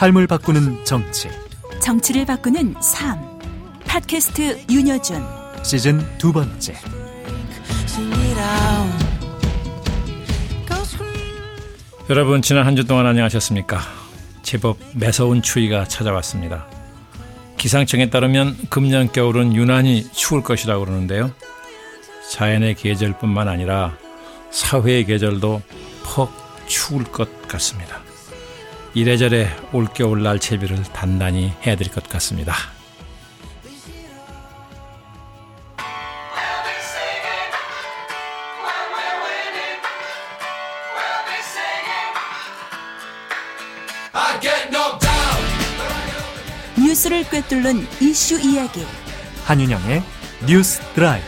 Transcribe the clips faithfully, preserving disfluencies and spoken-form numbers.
삶을 바꾸는 정치, 정치를 바꾸는 삶. 팟캐스트 윤여준 시즌 두 번째. 여러분, 지난 한 주 동안 안녕하셨습니까? 제법 매서운 추위가 찾아왔습니다. 기상청에 따르면 금년 겨울은 유난히 추울 것이라고 그러는데요. 자연의 계절뿐만 아니라 사회의 계절도 퍽 추울 것 같습니다. 이래저래 올겨울 날 채비를 단단히 해야 될 것 같습니다. 뉴스를 꿰뚫는 이슈 이야기. 한윤영의 뉴스 드라이브.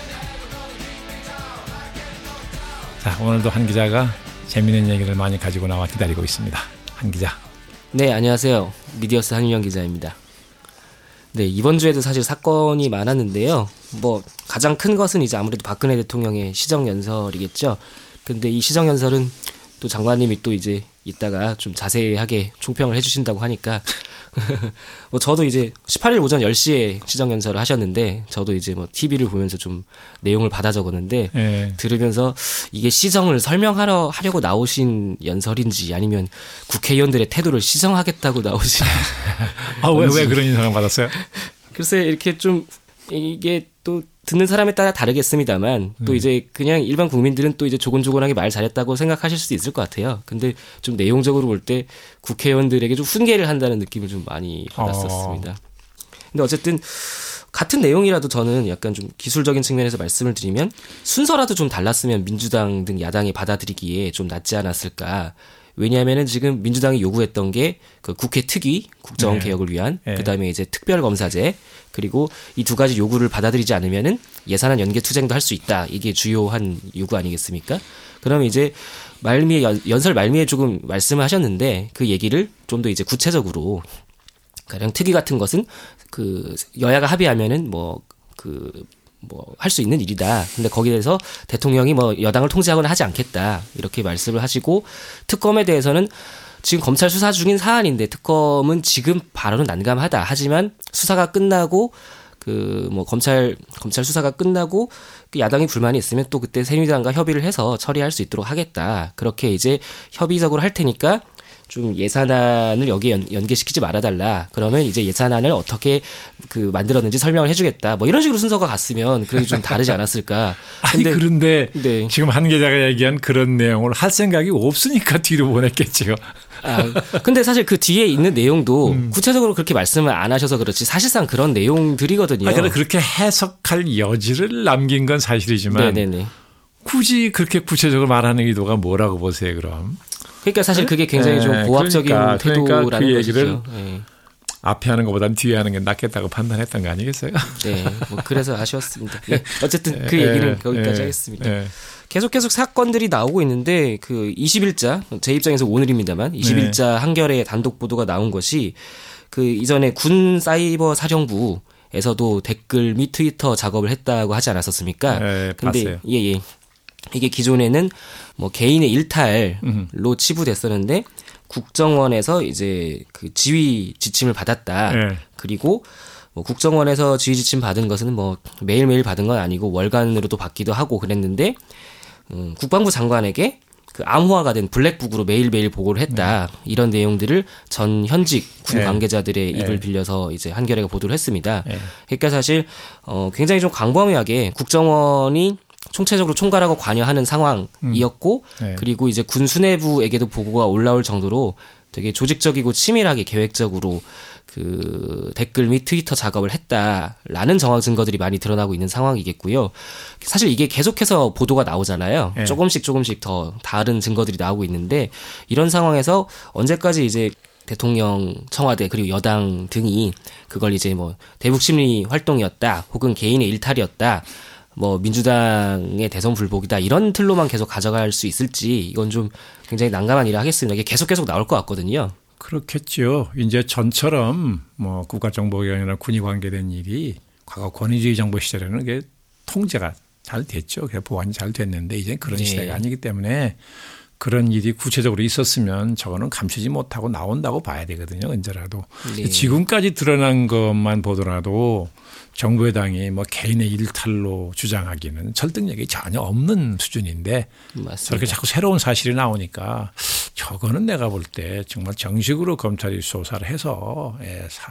자, 오늘도 한 기자가 재미있는 얘기를 많이 가지고 나와 기다리고 있습니다. 한 기자. 네, 안녕하세요. 미디어스 한윤영 기자입니다. 네, 이번 주에도 사실 사건이 많았는데요. 뭐 가장 큰 것은 이제 아무래도 박근혜 대통령의 시정연설이겠죠. 근데 이 시정연설은 또 장관님이 또 이제 이따가 좀 자세하게 총평을 해주신다고 하니까 뭐 저도 이제 십팔 일 오전 열 시에 시정연설을 하셨는데 저도 이제 뭐 티비를 보면서 좀 내용을 받아 적었는데 네. 들으면서 이게 시정을 설명하러 하려고 나오신 연설인지 아니면 국회의원들의 태도를 시정하겠다고 나오신 아, 왜, 왜 그런 인상을 받았어요? 글쎄 이렇게 좀 이게 또 듣는 사람에 따라 다르겠습니다만 또 음. 이제 그냥 일반 국민들은 또 이제 조곤조곤하게 말 잘했다고 생각하실 수도 있을 것 같아요. 근데 좀 내용적으로 볼 때 국회의원들에게 좀 훈계를 한다는 느낌을 좀 많이 받았었습니다. 어. 근데 어쨌든 같은 내용이라도 저는 약간 좀 기술적인 측면에서 말씀을 드리면 순서라도 좀 달랐으면 민주당 등 야당이 받아들이기에 좀 낫지 않았을까. 왜냐하면은 지금 민주당이 요구했던 게 그 국회 특위 국정 개혁을 위한 네. 그다음에 이제 특별검사제 그리고 이 두 가지 요구를 받아들이지 않으면은 예산안 연계 투쟁도 할 수 있다. 이게 주요한 요구 아니겠습니까? 그러면 이제 말미에 연설 말미에 조금 말씀을 하셨는데 그 얘기를 좀 더 이제 구체적으로 가령 특위 같은 것은 그 여야가 합의하면은 뭐 그 뭐 할 수 있는 일이다. 근데 거기에 대해서 대통령이 뭐 여당을 통제하거나 하지 않겠다. 이렇게 말씀을 하시고 특검에 대해서는 지금 검찰 수사 중인 사안인데 특검은 지금 발언은 난감하다. 하지만 수사가 끝나고 그 뭐 검찰 검찰 수사가 끝나고 그 야당이 불만이 있으면 또 그때 새누리당과 협의를 해서 처리할 수 있도록 하겠다. 그렇게 이제 협의적으로 할 테니까 좀 예산안을 여기에 연, 연계시키지 말아달라. 그러면 이제 예산안을 어떻게 그 만들었는지 설명을 해주겠다. 뭐 이런 식으로 순서가 갔으면 그래도 좀 다르지 않았을까. 근데, 아니 그런데 네. 지금 한 기자가 얘기한 그런 내용을 할 생각이 없으니까 뒤로 보냈겠죠. 아, 근데 사실 그 뒤에 있는 내용도 음. 구체적으로 그렇게 말씀을 안 하셔서 그렇지 사실상 그런 내용들이거든요. 아, 그러니까 그렇게 해석할 여지를 남긴 건 사실이지만 네네네. 굳이 그렇게 구체적으로 말하는 의도가 뭐라고 보세요, 그럼? 그러니까 사실 그게 굉장히 네, 좀 보합적인 그러니까, 태도라는 그러니까 그 얘기를 것이죠. 네. 앞에 하는 것보다는 뒤에 하는 게 낫겠다고 판단했던 거 아니겠어요? 네, 뭐 그래서 아쉬웠습니다. 네, 어쨌든 그 얘기는 네, 거기까지 네, 하겠습니다. 네. 계속 계속 사건들이 나오고 있는데 그 이십 일자 제 입장에서 오늘입니다만 이십 일자 네. 한겨레 단독 보도가 나온 것이 그 이전에 군 사이버 사령부에서도 댓글 및 트위터 작업을 했다고 하지 않았었습니까? 네, 근데 봤어요. 예, 예. 이게 기존에는 뭐 개인의 일탈로 치부됐었는데 국정원에서 이제 그 지휘 지침을 받았다. 네. 그리고 뭐 국정원에서 지휘 지침 받은 것은 뭐 매일매일 받은 건 아니고 월간으로도 받기도 하고 그랬는데 음, 국방부 장관에게 그 암호화가 된 블랙북으로 매일매일 보고를 했다. 네. 이런 내용들을 전 현직 군 관계자들의 네. 입을 빌려서 이제 한겨레가 보도를 했습니다. 네. 그러니까 사실 어, 굉장히 좀 광범위하게 국정원이 총체적으로 총괄하고 관여하는 상황이었고 음. 네. 그리고 이제 군 수뇌부에게도 보고가 올라올 정도로 되게 조직적이고 치밀하게 계획적으로 그 댓글 및 트위터 작업을 했다라는 정황 증거들이 많이 드러나고 있는 상황이겠고요. 사실 이게 계속해서 보도가 나오잖아요. 네. 조금씩 조금씩 더 다른 증거들이 나오고 있는데 이런 상황에서 언제까지 이제 대통령, 청와대 그리고 여당 등이 그걸 이제 뭐 대북 심리 활동이었다 혹은 개인의 일탈이었다 뭐 민주당의 대선 불복이다 이런 틀로만 계속 가져갈 수 있을지 이건 좀 굉장히 난감한 일을 하겠습니다. 이게 계속 계속 나올 것 같거든요. 그렇겠죠. 이제 전처럼 뭐 국가정보기관이나 군이 관계된 일이 과거 권위주의 정부 시절에는 그게 통제가 잘 됐죠. 보완이 잘 됐는데 이제 그런 네. 시대가 아니기 때문에 그런 일이 구체적으로 있었으면 저거는 감추지 못하고 나온다고 봐야 되거든요. 언제라도. 네. 지금까지 드러난 것만 보더라도 정부 여당이 뭐 개인의 일탈로 주장하기는 설득력이 전혀 없는 수준인데 맞습니다. 저렇게 자꾸 새로운 사실이 나오니까 저거는 내가 볼 때 정말 정식으로 검찰이 수사를 해서 예, 사,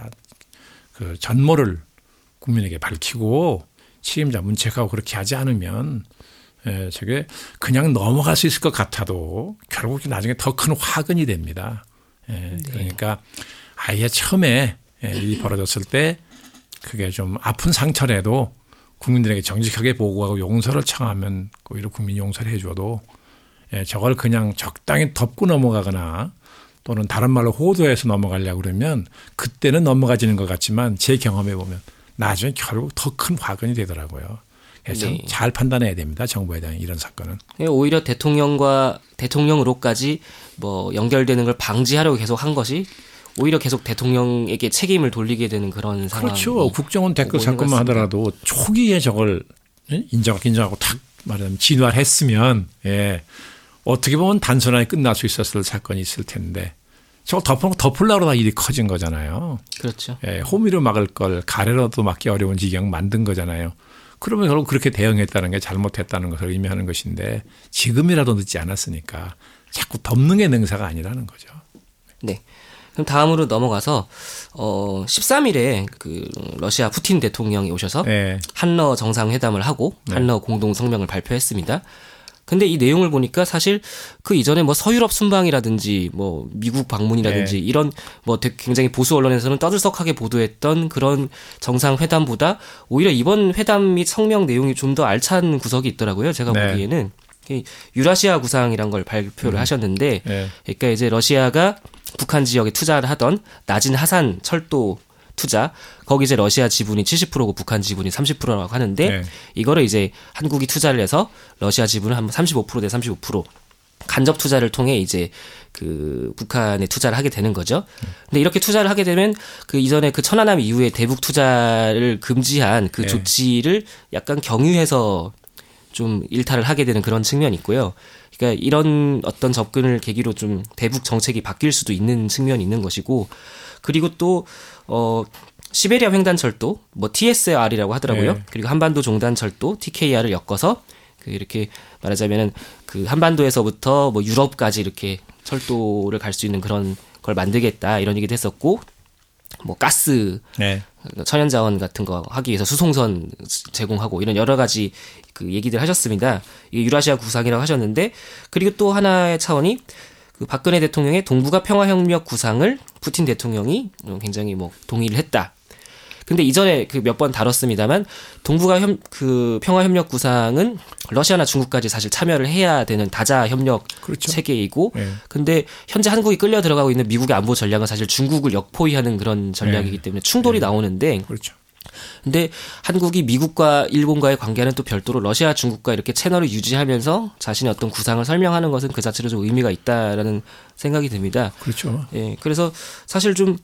그 전모를 국민에게 밝히고 책임자 문책하고 그렇게 하지 않으면 예, 저게 그냥 넘어갈 수 있을 것 같아도 결국 나중에 더 큰 화근이 됩니다. 예, 네. 그러니까 아예 처음에 예, 일이 벌어졌을 때 그게 좀 아픈 상처라도 국민들에게 정직하게 보고하고 용서를 청하면 오히려 국민이 용서를 해줘도 예, 저걸 그냥 적당히 덮고 넘어가거나 또는 다른 말로 호도해서 넘어가려고 그러면 그때는 넘어가지는 것 같지만 제 경험해 보면 나중에 결국 더 큰 화근이 되더라고요. 참 네. 잘 판단해야 됩니다. 정부에 대한 이런 사건은. 오히려 대통령과 대통령으로까지 뭐 연결되는 걸 방지하려고 계속 한 것이 오히려 계속 대통령에게 책임을 돌리게 되는 그런 상황이. 그렇죠. 국정원 댓글 사건만 하더라도 초기에 저걸 인정하고 인정하고 탁 말하자면 진화했으면 예. 어떻게 보면 단순하게 끝날 수 있었을 사건이 있을 텐데 저걸 덮으려고 덮으려고 다 일이 커진 거잖아요. 그렇죠. 예. 호미로 막을 걸 가래로도 막기 어려운 지경 만든 거잖아요. 그러면 결국 그렇게 대응했다는 게 잘못했다는 것을 의미하는 것인데 지금이라도 늦지 않았으니까 자꾸 덮는 게 능사가 아니라는 거죠. 네. 그럼 다음으로 넘어가서 어 십삼 일에 그 러시아 푸틴 대통령이 오셔서 네. 한러 정상회담을 하고 한러 공동 성명을 발표했습니다. 근데 이 내용을 보니까 사실 그 이전에 뭐 서유럽 순방이라든지 뭐 미국 방문이라든지 네. 이런 뭐 굉장히 보수 언론에서는 떠들썩하게 보도했던 그런 정상회담보다 오히려 이번 회담 및 성명 내용이 좀 더 알찬 구석이 있더라고요. 제가 네. 보기에는 유라시아 구상이란 걸 발표를 음. 하셨는데 네. 그러니까 이제 러시아가 북한 지역에 투자를 하던 나진 하산 철도 투자 거기 이제 러시아 지분이 칠십 퍼센트고 북한 지분이 삼십 퍼센트라고 하는데 네. 이거를 이제 한국이 투자를 해서 러시아 지분을 한 삼십오 퍼센트 대 삼십오 퍼센트 간접 투자를 통해 이제 그 북한에 투자를 하게 되는 거죠. 근데 이렇게 투자를 하게 되면 그 이전에 그 천안함 이후에 대북 투자를 금지한 그 네. 조치를 약간 경유해서 좀 일탈을 하게 되는 그런 측면이 있고요. 그러니까 이런 어떤 접근을 계기로 좀 대북 정책이 바뀔 수도 있는 측면이 있는 것이고 그리고 또 어 시베리아 횡단철도 뭐 티에스알이라고 하더라고요. 네. 그리고 한반도 종단철도 티케이알을 엮어서 그 이렇게 말하자면은 그 한반도에서부터 뭐 유럽까지 이렇게 철도를 갈 수 있는 그런 걸 만들겠다 이런 얘기도 했었고 뭐 가스 네. 천연자원 같은 거 하기 위해서 수송선 제공하고 이런 여러 가지 그 얘기들 하셨습니다. 이게 유라시아 구상이라고 하셨는데 그리고 또 하나의 차원이 그 박근혜 대통령의 동북아 평화협력 구상을 푸틴 대통령이 굉장히 뭐 동의를 했다. 근데 이전에 그 몇 번 다뤘습니다만 동북아 협, 그 평화협력 구상은 러시아나 중국까지 사실 참여를 해야 되는 다자 협력 그렇죠. 체계이고 네. 근데 현재 한국이 끌려 들어가고 있는 미국의 안보 전략은 사실 중국을 역포위하는 그런 전략이기 때문에 충돌이 네. 나오는데 그렇죠. 근데 한국이 미국과 일본과의 관계는 또 별도로 러시아, 중국과 이렇게 채널을 유지하면서 자신의 어떤 구상을 설명하는 것은 그 자체로 좀 의미가 있다라는 생각이 듭니다. 그렇죠. 예, 그래서 사실 좀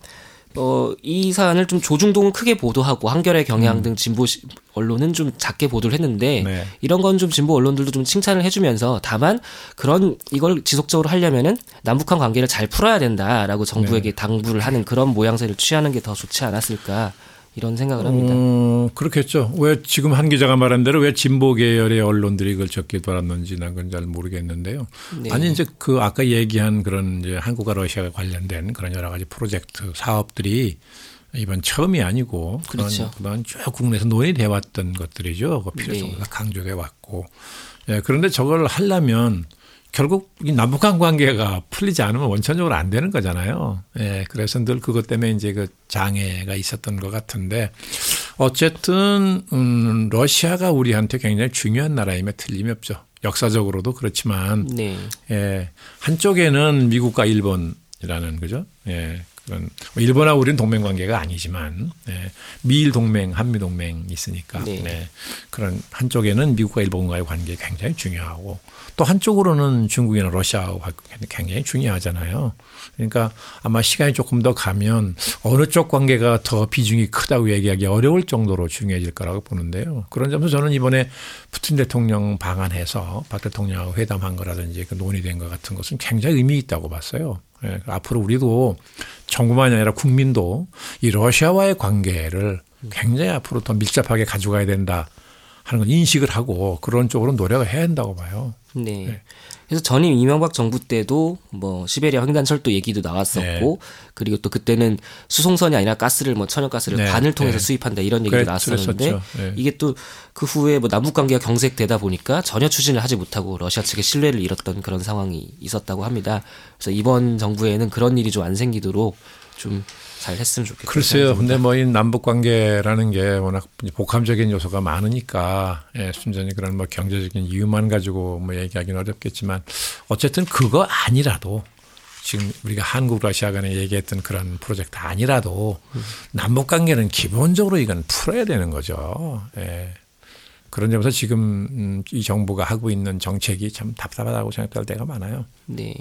어, 이 사안을 좀 조중동은 크게 보도하고 한겨레 경향 등 진보 언론은 좀 작게 보도를 했는데 네. 이런 건 좀 진보 언론들도 좀 칭찬을 해주면서 다만 그런 이걸 지속적으로 하려면은 남북한 관계를 잘 풀어야 된다라고 정부에게 네. 당부를 하는 그런 모양새를 취하는 게 더 좋지 않았을까 이런 생각을 합니다. 어, 그렇겠죠. 왜 지금 한 기자가 말한 대로 왜 진보 계열의 언론들이 그걸 적게 달았는지 난 그건 잘 모르겠는데요. 네. 아니 이제 그 아까 얘기한 그런 이제 한국과 러시아가 관련된 그런 여러 가지 프로젝트 사업들이 이번 처음이 아니고 그런 그렇죠. 그런 쭉 국내에서 논의돼 왔던 것들이죠. 그 필요성이 네. 강조돼 왔고. 예, 그런데 저걸 하려면 결국 이 남북한 관계가 풀리지 않으면 원천적으로 안 되는 거잖아요. 예, 그래서 늘 그것 때문에 이제 그 장애가 있었던 것 같은데 어쨌든 음, 러시아가 우리한테 굉장히 중요한 나라임에 틀림이 없죠. 역사적으로도 그렇지만 네. 예, 한쪽에는 미국과 일본이라는 거죠. 예, 그런 일본하고 우리는 동맹 관계가 아니지만 네. 미일 동맹, 한미 동맹이 있으니까 네. 네. 그런 한쪽에는 미국과 일본과의 관계가 굉장히 중요하고 또 한쪽으로는 중국이나 러시아하고 굉장히 중요하잖아요. 그러니까 아마 시간이 조금 더 가면 어느 쪽 관계가 더 비중이 크다고 얘기하기 어려울 정도로 중요해질 거라고 보는데요. 그런 점에서 저는 이번에 푸틴 대통령 방한해서 박 대통령하고 회담한 거라든지 그 논의된 것 같은 것은 굉장히 의미 있다고 봤어요. 네, 앞으로 우리도 정부만이 아니라 국민도 이 러시아와의 관계를 굉장히 앞으로 더 밀접하게 가져가야 된다 하는 걸 인식을 하고 그런 쪽으로 노력을 해야 한다고 봐요. 네. 네. 그래서 전임 이명박 정부 때도 뭐 시베리아 횡단철도 얘기도 나왔었고 네. 그리고 또 그때는 수송선이 아니라 가스를 뭐 천연가스를 네. 관을 통해서 네. 수입한다 이런 얘기도 그래, 나왔었는데 네. 이게 또 그 후에 뭐 남북 관계가 경색되다 보니까 전혀 추진을 하지 못하고 러시아 측의 신뢰를 잃었던 그런 상황이 있었다고 합니다. 그래서 이번 정부에는 그런 일이 좀 안 생기도록 좀 잘 했으면 좋겠어요. 글쎄요. 근데 뭐 이 남북 관계라는 게 워낙 복합적인 요소가 많으니까 예, 순전히 그런 뭐 경제적인 이유만 가지고 뭐 얘기하기는 어렵겠지만 어쨌든 그거 아니라도 지금 우리가 한국 러시아 간에 얘기했던 그런 프로젝트 아니라도 음. 남북 관계는 기본적으로 이건 풀어야 되는 거죠. 예. 그런 점에서 지금 이 정부가 하고 있는 정책이 참 답답하다고 생각될 때가 많아요. 네.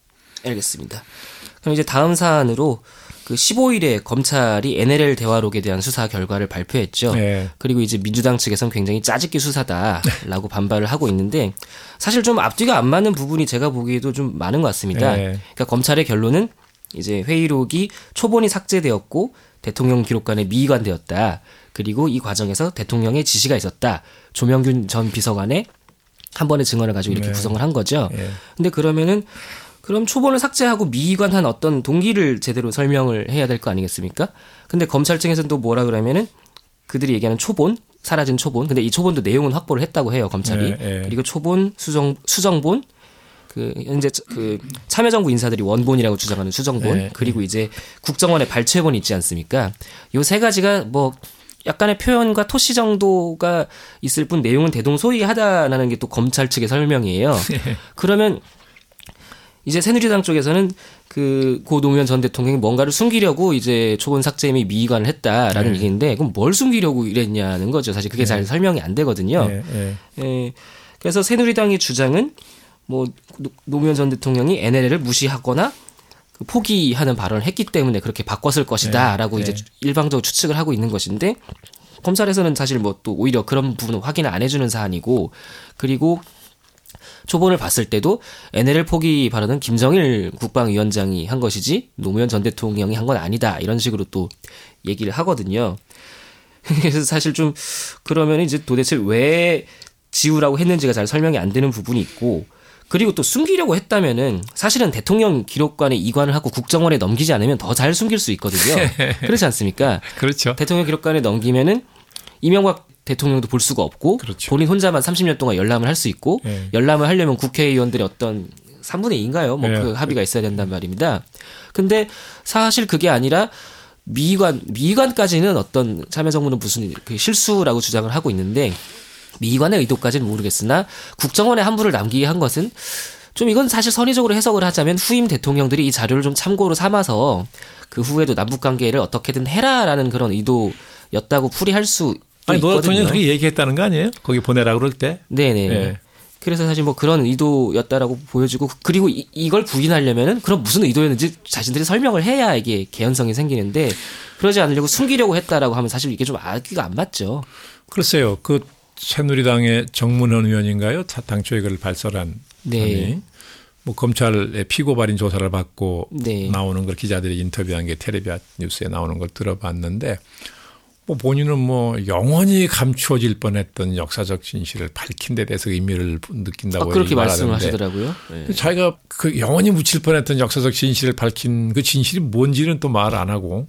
알겠습니다. 그럼 이제 다음 사안으로 그 십오 일에 검찰이 엔엘엘 대화록에 대한 수사 결과를 발표했죠. 네. 그리고 이제 민주당 측에서는 굉장히 짜깁기 수사다라고 반발을 하고 있는데 사실 좀 앞뒤가 안 맞는 부분이 제가 보기에도 좀 많은 것 같습니다. 네. 그러니까 검찰의 결론은 이제 회의록이 초본이 삭제되었고 대통령 기록관에 미이관되었다. 그리고 이 과정에서 대통령의 지시가 있었다. 조명균 전 비서관의 한 번의 증언을 가지고 이렇게 네. 구성을 한 거죠. 네. 근데 그러면은 그럼 초본을 삭제하고 미이관한 어떤 동기를 제대로 설명을 해야 될 거 아니겠습니까? 근데 검찰 측에서는 또 뭐라 그러면은 그들이 얘기하는 초본, 사라진 초본. 근데 이 초본도 내용은 확보를 했다고 해요, 검찰이. 네, 네. 그리고 초본, 수정, 수정본, 그 현재 그 참여정부 인사들이 원본이라고 주장하는 수정본, 네, 그리고 이제 국정원의 발췌본이 있지 않습니까? 요 세 가지가 뭐 약간의 표현과 토시 정도가 있을 뿐 내용은 대동소이하다라는 게 또 검찰 측의 설명이에요. 그러면 이제 새누리당 쪽에서는 그 고 노무현 전 대통령이 뭔가를 숨기려고 이제 초본 삭제 및 미이관을 했다라는 네. 얘기인데 그럼 뭘 숨기려고 이랬냐는 거죠. 사실 그게 네. 잘 설명이 안 되거든요. 네. 네. 네. 그래서 새누리당의 주장은 뭐 노무현 전 대통령이 엔엘엘을 무시하거나 포기하는 발언을 했기 때문에 그렇게 바꿨을 것이다라고 네. 이제 네. 일방적으로 추측을 하고 있는 것인데 검찰에서는 사실 뭐 또 오히려 그런 부분은 확인을 안 해주는 사안이고 그리고 초본을 봤을 때도 엔엘엘 포기 발언은 김정일 국방위원장이 한 것이지 노무현 전 대통령이 한 건 아니다 이런 식으로 또 얘기를 하거든요. 그래서 사실 좀 그러면 이제 도대체 왜 지우라고 했는지가 잘 설명이 안 되는 부분이 있고 그리고 또 숨기려고 했다면은 사실은 대통령 기록관에 이관을 하고 국정원에 넘기지 않으면 더 잘 숨길 수 있거든요. 그렇지 않습니까? 그렇죠. 대통령 기록관에 넘기면은 이명박 대통령도 볼 수가 없고 그렇죠. 본인 혼자만 삼십 년 동안 열람을 할 수 있고 네. 열람을 하려면 국회의원들의 어떤 삼분의 이인가요? 뭐 그 네. 합의가 있어야 된단 말입니다. 근데 사실 그게 아니라 미관 미관까지는 어떤 참여정부는 무슨 그 실수라고 주장을 하고 있는데 미관의 의도까지는 모르겠으나 국정원에 함부를 남기게 한 것은 좀 이건 사실 선의적으로 해석을 하자면 후임 대통령들이 이 자료를 좀 참고로 삼아서 그 후에도 남북관계를 어떻게든 해라라는 그런 의도였다고 풀이할 수 아니, 노 대통령이 그렇게 얘기했다는 거 아니에요? 거기 보내라 그럴 때? 네네. 네. 그래서 사실 뭐 그런 의도였다라고 보여지고 그리고 이, 이걸 부인하려면은 그럼 무슨 의도였는지 자신들이 설명을 해야 이게 개연성이 생기는데 그러지 않으려고 숨기려고 했다라고 하면 사실 이게 좀 앞뒤가 안 맞죠. 글쎄요. 그 새누리당의 정문원 의원인가요? 당초에 그걸 발설한 네. 분이 뭐 검찰의 피고발인 조사를 받고 네. 나오는 걸 기자들이 인터뷰한 게 텔레비전 뉴스에 나오는 걸 들어봤는데 뭐 본인은 뭐 영원히 감추어질 뻔했던 역사적 진실을 밝힌 데 대해서 의미를 느낀다고 아, 그렇게 말씀을 하시더라고요. 네. 자기가 그 영원히 묻힐 뻔했던 역사적 진실을 밝힌 그 진실이 뭔지는 또 말 안 하고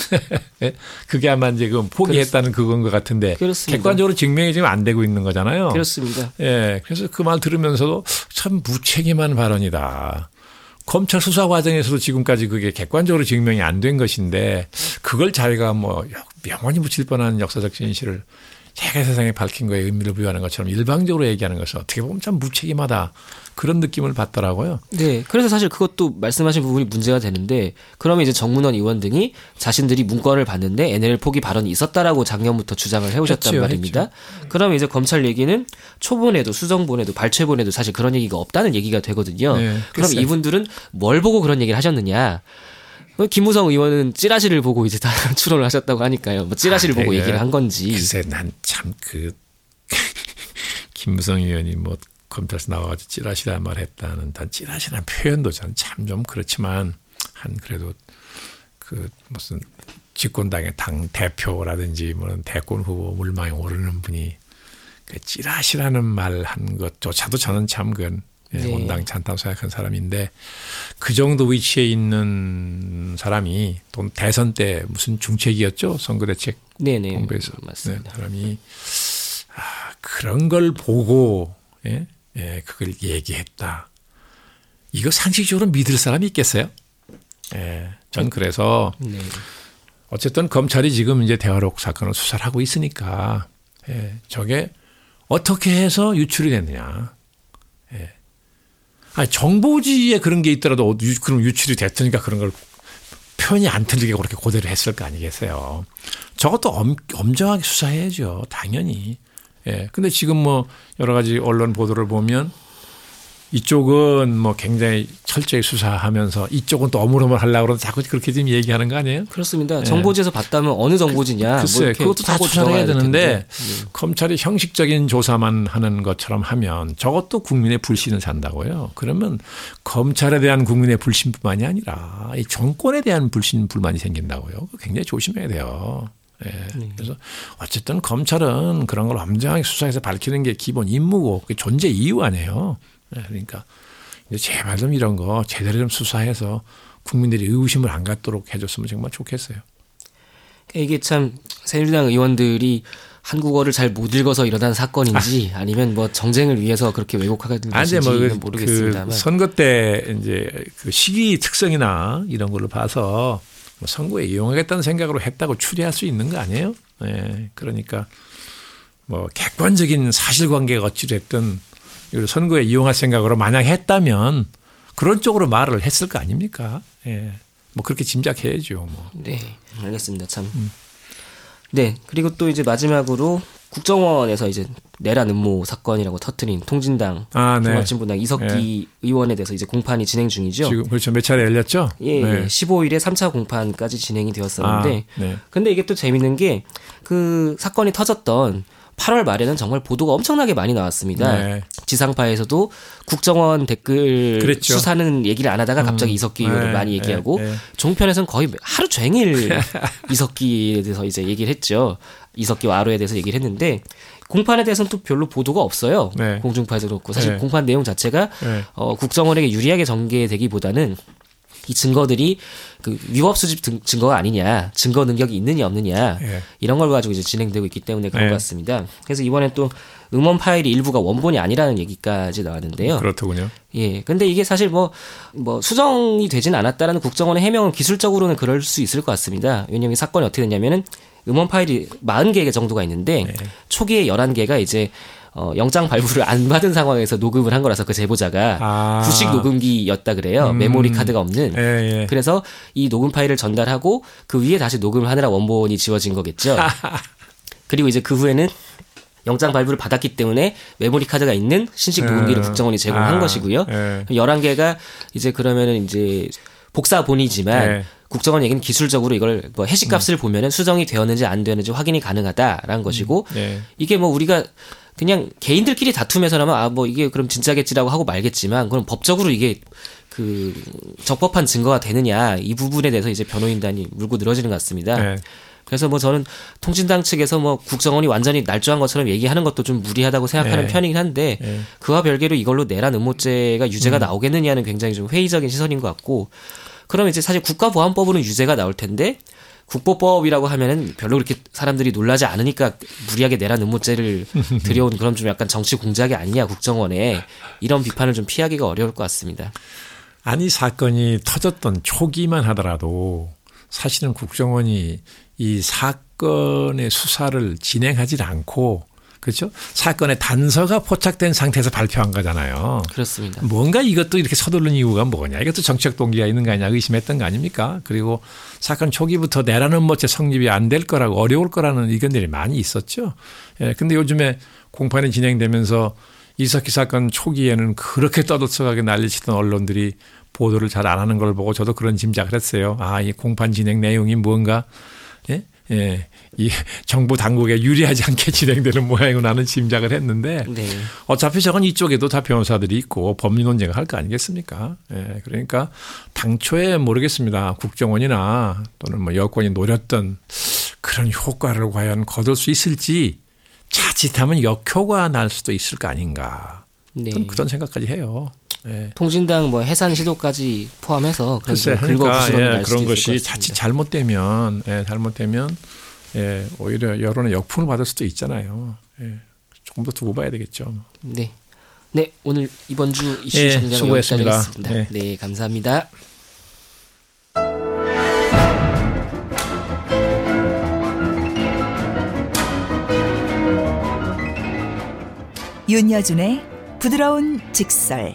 그게 아마 이제 그 포기했다는 그건 것 같은데 그렇습니다. 객관적으로 증명이 지금 안 되고 있는 거잖아요. 그렇습니다. 예, 그래서 그 말 들으면서도 참 무책임한 발언이다. 검찰 수사 과정에서도 지금까지 그게 객관적으로 증명이 안 된 것인데 그걸 자기가 뭐 영원히 묻힐 뻔한 역사적 진실을 자기 세상에 밝힌 거에 의미를 부여하는 것처럼 일방적으로 얘기하는 것은 어떻게 보면 참 무책임하다. 그런 느낌을 받더라고요. 네. 그래서 사실 그것도 말씀하신 부분이 문제가 되는데 그러면 이제 정문원 의원 등이 자신들이 문건을 봤는데 엔엘 포기 발언이 있었다라고 작년부터 주장을 해오셨단 했죠, 말입니다. 했죠. 그러면 이제 검찰 얘기는 초본에도 수정본에도 발췌본에도 사실 그런 얘기가 없다는 얘기가 되거든요. 네, 그럼 글쎄. 이분들은 뭘 보고 그런 얘기를 하셨느냐. 김무성 의원은 찌라시를 보고 이제 다 추론을 하셨다고 하니까요. 뭐 찌라시를 아, 보고 네, 얘기를 한 건지. 글쎄 난 참 그 김무성 의원이 뭐 검찰에서 나와가지고 찌라시란 말 했다는 단 찌라시라는 표현도 저는 참 좀 그렇지만 한 그래도 그 무슨 집권당의 당 대표라든지 뭐 대권 후보 물망에 오르는 분이 그 찌라시라는 말 한 것조차도 저는 참 그건 네. 온당 찬다고 생각한 사람인데 그 정도 위치에 있는 사람이 또 대선 때 무슨 중책이었죠? 선거대책 네네. 본부에서 맞습니다. 네, 사람이 아, 그런 걸 보고 예? 예, 그걸 얘기했다. 이거 상식적으로 믿을 사람이 있겠어요? 예, 전 그래서 네. 어쨌든 검찰이 지금 이제 대화록 사건을 수사를 하고 있으니까 예, 저게 어떻게 해서 유출이 됐느냐. 예. 아니, 정보지에 그런 게 있더라도 유, 그럼 유출이 됐으니까 그런 걸 표현이 안 틀리게 그렇게 고대로 했을 거 아니겠어요. 저것도 엄, 엄정하게 수사해야죠. 당연히. 예. 근데 지금 뭐 여러 가지 언론 보도를 보면 이쪽은 뭐 굉장히 철저히 수사하면서 이쪽은 또 어물어물 하려고 그러면 자꾸 그렇게 지금 얘기하는 거 아니에요? 그렇습니다. 정보지에서 봤다면 어느 정보지냐. 글쎄, 뭐 그것도 다 조사를 해야 되는데 네. 검찰이 형식적인 조사만 하는 것처럼 하면 저것도 국민의 불신을 산다고요. 그러면 검찰에 대한 국민의 불신뿐만이 아니라 이 정권에 대한 불신, 불만이 생긴다고요. 굉장히 조심해야 돼요. 예. 네. 그래서 어쨌든 검찰은 그런 걸 엄정하게 수사해서 밝히는 게 기본 임무고 그게 존재 이유 아니에요. 네, 그러니까 이제 제발 좀 이런 거 제대로 좀 수사해서 국민들이 의구심을 안 갖도록 해줬으면 정말 좋겠어요. 이게 참 새누리당 의원들이 한국어를 잘 못 읽어서 일어난 사건인지 아. 아니면 뭐 정쟁을 위해서 그렇게 왜곡하는 것인지는 뭐 모르겠습니다만 그 선거 때 이제 그 시기 특성이나 이런 걸로 봐서 뭐 선거에 이용하겠다는 생각으로 했다고 추리할 수 있는 거 아니에요? 네, 그러니까 뭐 객관적인 사실관계가 어찌됐든 이걸 선거에 이용할 생각으로 만약 했다면 그런 쪽으로 말을 했을 거 아닙니까? 예. 뭐 그렇게 짐작해야죠. 뭐. 네, 알겠습니다. 참. 음. 네, 그리고 또 이제 마지막으로 국정원에서 이제 내란 음모 사건이라고 터뜨린 통진당 아, 네. 종합진보당 이석기 네. 의원에 대해서 이제 공판이 진행 중이죠. 지금 그렇죠. 몇 차례 열렸죠? 예, 네. 예. 십오 일에 삼 차 공판까지 진행이 되었었는데 아, 네. 근데 이게 또 재밌는 게 그 사건이 터졌던 팔월 말에는 정말 보도가 엄청나게 많이 나왔습니다. 네. 지상파에서도 국정원 댓글 그랬죠. 수사는 얘기를 안 하다가 갑자기 음. 이석기 의원을 네. 많이 얘기하고 네. 네. 종편에서는 거의 하루 종일 이석기에 대해서 이제 얘기를 했죠. 이석기와 아로에 대해서 얘기를 했는데 공판에 대해서는 또 별로 보도가 없어요. 네. 공중파에서 그렇고 사실 네. 공판 내용 자체가 네. 어, 국정원에게 유리하게 전개되기보다는 이 증거들이 그 위법 수집 증거가 아니냐, 증거 능력이 있느냐 없느냐 예. 이런 걸 가지고 이제 진행되고 있기 때문에 그런 예. 것 같습니다. 그래서 이번에 또 음원 파일이 일부가 원본이 아니라는 얘기까지 나왔는데요. 그렇더군요. 예, 근데 이게 사실 뭐, 뭐 수정이 되진 않았다라는 국정원의 해명은 기술적으로는 그럴 수 있을 것 같습니다. 왜냐하면 사건이 어떻게 됐냐면은 음원 파일이 사십 개 정도가 있는데 예. 초기에 열한 개가 이제 어, 영장 발부를 안 받은 상황에서 녹음을 한 거라서 그 제보자가 아. 구식 녹음기였다 그래요. 음. 메모리 카드가 없는. 예, 예. 그래서 이 녹음 파일을 전달하고 그 위에 다시 녹음을 하느라 원본이 지워진 거겠죠. 그리고 이제 그 후에는 영장 발부를 받았기 때문에 메모리 카드가 있는 신식 녹음기를 예. 국정원이 제공한 아. 것이고요. 예. 열한 개가 이제 그러면은 이제 복사본이지만 예. 국정원 얘기는 기술적으로 이걸 뭐 해시값을 음. 보면은 수정이 되었는지 안 되었는지 확인이 가능하다라는 것이고 음. 예. 이게 뭐 우리가 그냥 개인들끼리 다툼에서라면 아 뭐 이게 그럼 진짜겠지라고 하고 말겠지만 그럼 법적으로 이게 그 적법한 증거가 되느냐 이 부분에 대해서 이제 변호인단이 물고 늘어지는 것 같습니다. 네. 그래서 뭐 저는 통진당 측에서 뭐 국정원이 완전히 날조한 것처럼 얘기하는 것도 좀 무리하다고 생각하는 네. 편이긴 한데 네. 그와 별개로 이걸로 내란 음모죄가 유죄가 음. 나오겠느냐는 굉장히 좀 회의적인 시선인 것 같고 그럼 이제 사실 국가보안법으로는 유죄가 나올 텐데 국보법이라고 하면은 별로 그렇게 사람들이 놀라지 않으니까 무리하게 내란 음모죄를 들여온 그런 좀 약간 정치 공작이 아니냐 국정원에 이런 비판을 좀 피하기가 어려울 것 같습니다. 아니 사건이 터졌던 초기만 하더라도 사실은 국정원이 이 사 사건의 수사를 진행하지 않고 그렇죠? 사건의 단서가 포착된 상태에서 발표한 거잖아요. 그렇습니다. 뭔가 이것도 이렇게 서두르는 이유가 뭐냐. 이것도 정치적 동기가 있는 거 아니냐 의심했던 거 아닙니까? 그리고 사건 초기부터 내라는 멋에 성립이 안 될 거라고 어려울 거라는 의견들이 많이 있었죠. 예, 근데 요즘에 공판이 진행되면서 이석기 사건 초기에는 그렇게 떠들썩하게 난리치던 언론들이 보도를 잘 안 하는 걸 보고 저도 그런 짐작을 했어요. 아, 이 공판 진행 내용이 뭔가 예? 예, 이 정부 당국에 유리하지 않게 진행되는 모양이고 나는 짐작을 했는데 네. 어차피 저건 이쪽에도 다 변호사들이 있고 법리 논쟁을 할 거 아니겠습니까? 예, 그러니까 당초에 모르겠습니다. 국정원이나 또는 뭐 여권이 노렸던 그런 효과를 과연 거둘 수 있을지 자칫하면 역효과 날 수도 있을 거 아닌가. 네. 그런 생각까지 해요. 예. 통진당 뭐 해산 시도까지 포함해서 글쎄, 그러니까 예, 그런 것이 자칫 잘못되면 예, 잘못되면 예, 오히려 여론의 역풍을 받을 수도 있잖아요. 예, 조금 더 두고 봐야 되겠죠. 네, 네 오늘 이번 주 이슈 예, 전략을 수고했습니다. 여기까지 하겠습니다. 예. 네, 감사합니다. 윤여준의 부드러운 직설.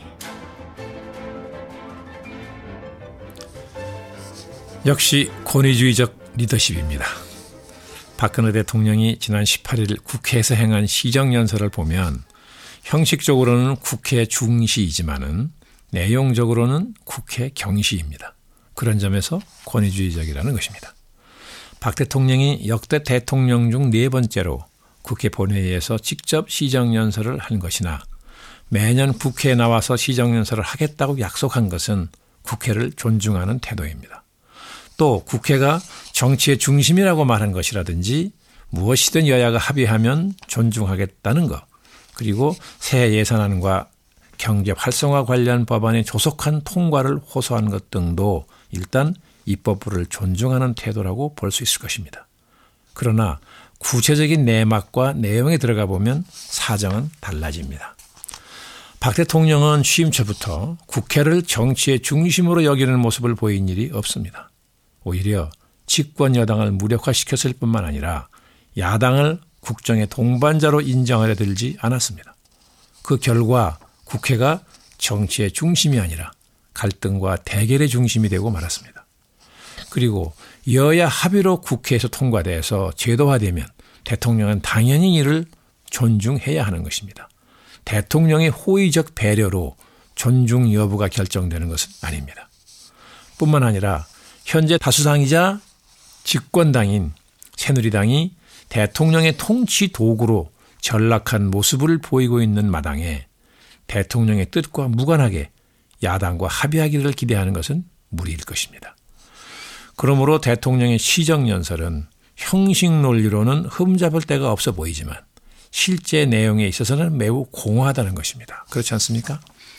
역시 권위주의적 리더십입니다. 박근혜 대통령이 지난 십팔 일 국회에서 행한 시정연설을 보면 형식적으로는 국회 중시이지만은 내용적으로는 국회 경시입니다. 그런 점에서 권위주의적이라는 것입니다. 박 대통령이 역대 대통령 중 네 번째로 국회 본회의에서 직접 시정연설을 한 것이나 매년 국회에 나와서 시정연설을 하겠다고 약속한 것은 국회를 존중하는 태도입니다. 또 국회가 정치의 중심이라고 말한 것이라든지 무엇이든 여야가 합의하면 존중하겠다는 것, 그리고 새 예산안과 경제 활성화 관련 법안의 조속한 통과를 호소한 것 등도 일단 입법부를 존중하는 태도라고 볼 수 있을 것입니다. 그러나 구체적인 내막과 내용에 들어가 보면 사정은 달라집니다. 박 대통령은 취임 초부터 국회를 정치의 중심으로 여기는 모습을 보인 일이 없습니다. 오히려 집권 여당을 무력화시켰을 뿐만 아니라 야당을 국정의 동반자로 인정하려 들지 않았습니다. 그 결과 국회가 정치의 중심이 아니라 갈등과 대결의 중심이 되고 말았습니다. 그리고 여야 합의로 국회에서 통과돼서 제도화되면 대통령은 당연히 이를 존중해야 하는 것입니다. 대통령의 호의적 배려로 존중 여부가 결정되는 것은 아닙니다. 뿐만 아니라 현재 다수당이자 집권당인 새누리당이 대통령의 통치 도구로 전락한 모습을 보이고 있는 마당에 대통령의 뜻과 무관하게 야당과 합의하기를 기대하는 것은 무리일 것입니다. 그러므로 대통령의 시정연설은 형식 논리로는 흠잡을 데가 없어 보이지만 실제 내용에 있어서는 매우 공허하다는 것입니다. 그렇지 않습니까?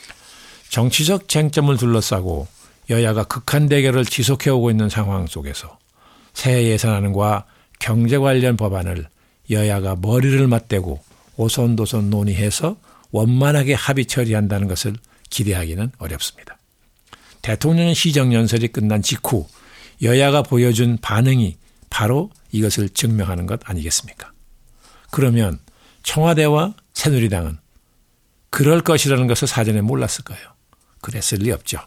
정치적 쟁점을 둘러싸고 여야가 극한 대결을 지속해오고 있는 상황 속에서 새 예산안과 경제 관련 법안을 여야가 머리를 맞대고 오손도손 논의해서 원만하게 합의 처리한다는 것을 기대하기는 어렵습니다. 대통령의 시정연설이 끝난 직후 여야가 보여준 반응이 바로 이것을 증명하는 것 아니겠습니까? 그러면 청와대와 새누리당은 그럴 것이라는 것을 사전에 몰랐을까요? 그랬을 리 없죠.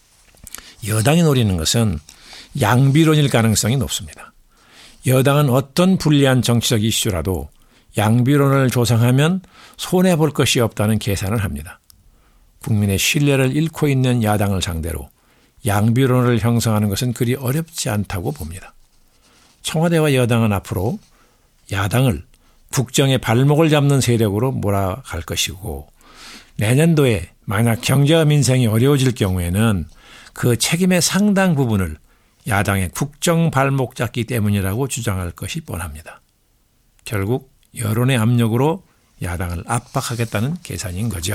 여당이 노리는 것은 양비론일 가능성이 높습니다. 여당은 어떤 불리한 정치적 이슈라도 양비론을 조성하면 손해볼 것이 없다는 계산을 합니다. 국민의 신뢰를 잃고 있는 야당을 상대로 양비론을 형성하는 것은 그리 어렵지 않다고 봅니다. 청와대와 여당은 앞으로 야당을 국정의 발목을 잡는 세력으로 몰아갈 것이고 내년도에 만약 경제와 민생이 어려워질 경우에는 그 책임의 상당 부분을 야당의 국정 발목 잡기 때문이라고 주장할 것이 뻔합니다. 결국 여론의 압력으로 야당을 압박하겠다는 계산인 거죠.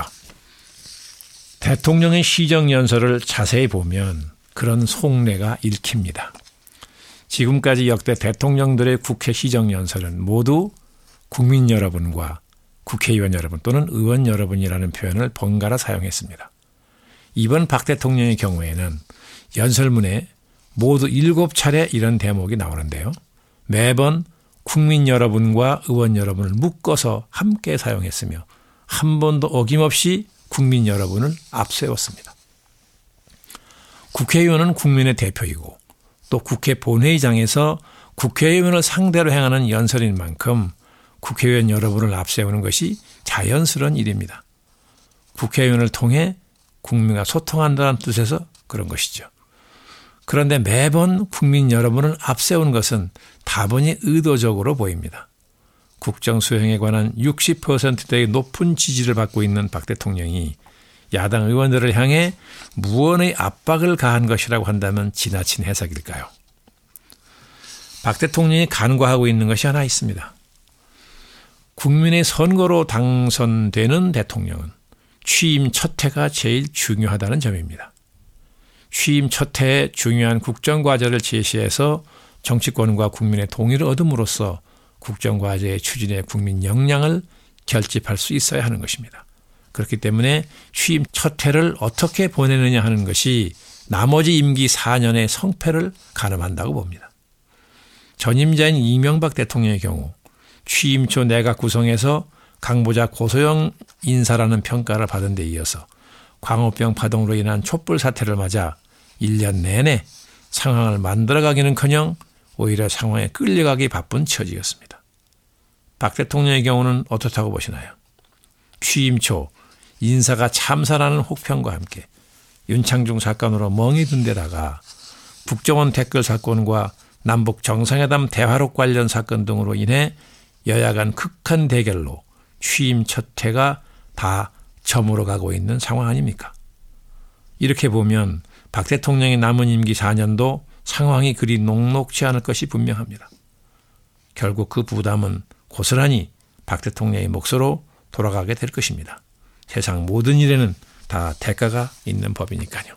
대통령의 시정연설을 자세히 보면 그런 속내가 읽힙니다. 지금까지 역대 대통령들의 국회 시정연설은 모두 국민 여러분과 국회의원 여러분 또는 의원 여러분이라는 표현을 번갈아 사용했습니다. 이번 박 대통령의 경우에는 연설문에 모두 일곱 차례 이런 대목이 나오는데요. 매번 국민 여러분과 의원 여러분을 묶어서 함께 사용했으며 한 번도 어김없이 국민 여러분을 앞세웠습니다. 국회의원은 국민의 대표이고 또 국회 본회의장에서 국회의원을 상대로 행하는 연설인 만큼 국회의원 여러분을 앞세우는 것이 자연스러운 일입니다. 국회의원을 통해 국민과 소통한다는 뜻에서 그런 것이죠. 그런데 매번 국민 여러분을 앞세우는 것은 다분히 의도적으로 보입니다. 국정 수행에 관한 육십 퍼센트대의 높은 지지를 받고 있는 박 대통령이 야당 의원들을 향해 무언의 압박을 가한 것이라고 한다면 지나친 해석일까요? 박 대통령이 간과하고 있는 것이 하나 있습니다. 국민의 선거로 당선되는 대통령은 취임 첫 해가 제일 중요하다는 점입니다. 취임 첫 해에 중요한 국정과제를 제시해서 정치권과 국민의 동의를 얻음으로써 국정과제의 추진에 국민 역량을 결집할 수 있어야 하는 것입니다. 그렇기 때문에 취임 첫 해를 어떻게 보내느냐 하는 것이 나머지 임기 사 년의 성패를 가늠한다고 봅니다. 전임자인 이명박 대통령의 경우 취임 초 내각 구성에서 강보자 고소영 인사라는 평가를 받은 데 이어서 광우병 파동으로 인한 촛불 사태를 맞아 일 년 내내 상황을 만들어가기는커녕 오히려 상황에 끌려가기 바쁜 처지였습니다. 박 대통령의 경우는 어떻다고 보시나요? 취임 초 인사가 참사라는 혹평과 함께 윤창중 사건으로 멍이 든 데다가 국정원 댓글 사건과 남북 정상회담 대화록 관련 사건 등으로 인해 여야 간 극한 대결로 취임 첫 해가 다 저물어 가고 있는 상황 아닙니까? 이렇게 보면 박 대통령의 남은 임기 사 년도 상황이 그리 녹록지 않을 것이 분명합니다. 결국 그 부담은 고스란히 박 대통령의 몫으로 돌아가게 될 것입니다. 세상 모든 일에는 다 대가가 있는 법이니까요.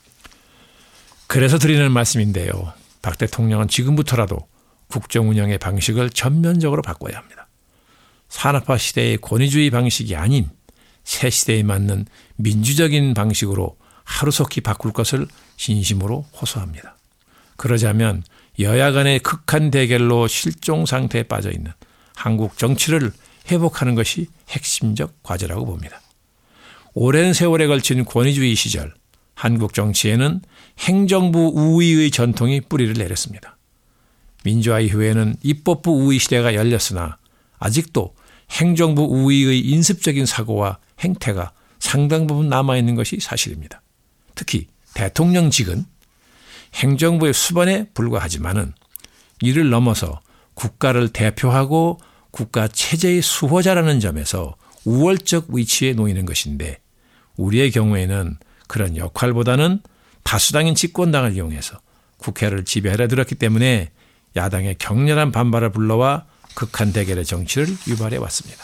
그래서 드리는 말씀인데요. 박 대통령은 지금부터라도 국정 운영의 방식을 전면적으로 바꿔야 합니다. 산업화 시대의 권위주의 방식이 아닌 새 시대에 맞는 민주적인 방식으로 하루속히 바꿀 것을 진심으로 호소합니다. 그러자면 여야 간의 극한 대결로 실종 상태에 빠져 있는 한국 정치를 회복하는 것이 핵심적 과제라고 봅니다. 오랜 세월에 걸친 권위주의 시절 한국 정치에는 행정부 우위의 전통이 뿌리를 내렸습니다. 민주화 이후에는 입법부 우위 시대가 열렸으나 아직도 행정부 우위의 인습적인 사고와 행태가 상당 부분 남아있는 것이 사실입니다. 특히 대통령직은 행정부의 수반에 불과하지만은 이를 넘어서 국가를 대표하고 국가 체제의 수호자라는 점에서 우월적 위치에 놓이는 것인데 우리의 경우에는 그런 역할보다는 다수당인 집권당을 이용해서 국회를 지배하려 들었기 때문에 야당의 격렬한 반발을 불러와 극한 대결의 정치를 유발해 왔습니다.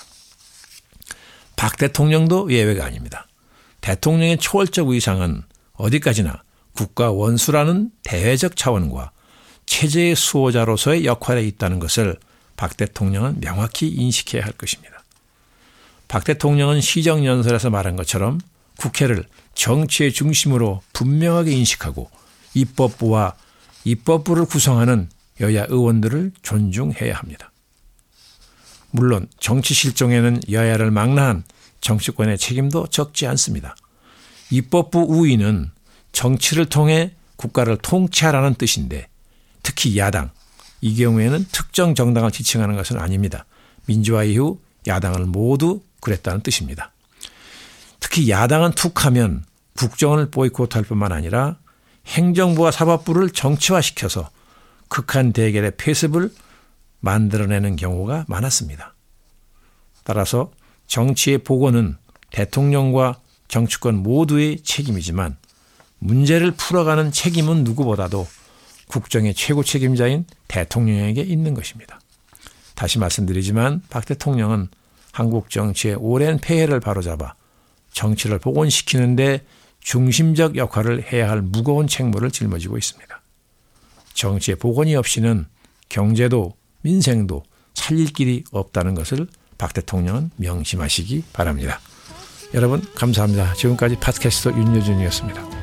박 대통령도 예외가 아닙니다. 대통령의 초월적 위상은 어디까지나 국가 원수라는 대외적 차원과 체제의 수호자로서의 역할에 있다는 것을 박 대통령은 명확히 인식해야 할 것입니다. 박 대통령은 시정연설에서 말한 것처럼 국회를 정치의 중심으로 분명하게 인식하고 입법부와 입법부를 구성하는 여야 의원들을 존중해야 합니다. 물론 정치 실종에는 여야를 망라한 정치권의 책임도 적지 않습니다. 입법부 우위는 정치를 통해 국가를 통치하라는 뜻인데 특히 야당, 이 경우에는 특정 정당을 지칭하는 것은 아닙니다. 민주화 이후 야당을 모두 그랬다는 뜻입니다. 특히 야당은 툭하면 국정을 보이콧할 뿐만 아니라 행정부와 사법부를 정치화시켜서 극한 대결의 폐습을 만들어내는 경우가 많았습니다. 따라서 정치의 복원은 대통령과 정치권 모두의 책임이지만 문제를 풀어가는 책임은 누구보다도 국정의 최고 책임자인 대통령에게 있는 것입니다. 다시 말씀드리지만 박 대통령은 한국 정치의 오랜 폐해를 바로잡아 정치를 복원시키는 데 중심적 역할을 해야 할 무거운 책무를 짊어지고 있습니다. 정치의 복원이 없이는 경제도 민생도 살릴 길이 없다는 것을 박 대통령은 명심하시기 바랍니다. 여러분 감사합니다. 지금까지 팟캐스터 윤여준이었습니다.